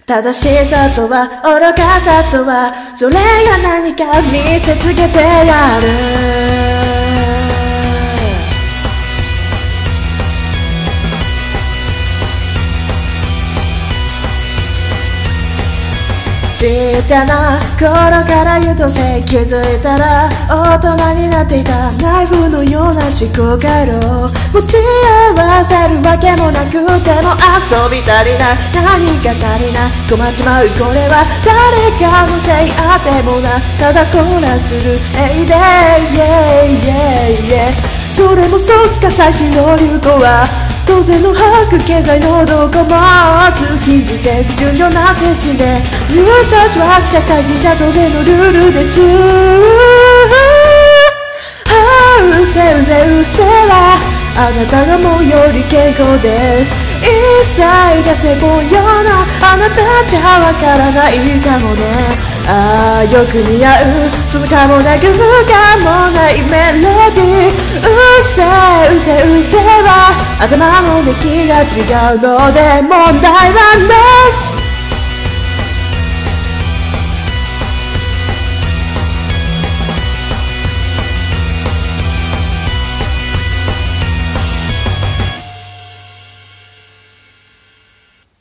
正しさとは愚かさとはそれが何か見せつけてやる。ちっちゃな頃から優等生気づいたら大人になっていたナイフのような思考回路持ち合わせるわけもなくても遊び足りない何か足りない困っちまうこれは誰かのせいあってもなただコーラするエイデイそれもそっか最新の流行は当然の把握経済のどこも通勤時チェック順序な精神で入社しは社会人じゃ当然のルールですうせはあなたがもうより健康です一切がせぼようなあなたじゃわからないかもねああよく似合うそのかもなく不可もないメロディーうせは頭の出来が違うので問題はなし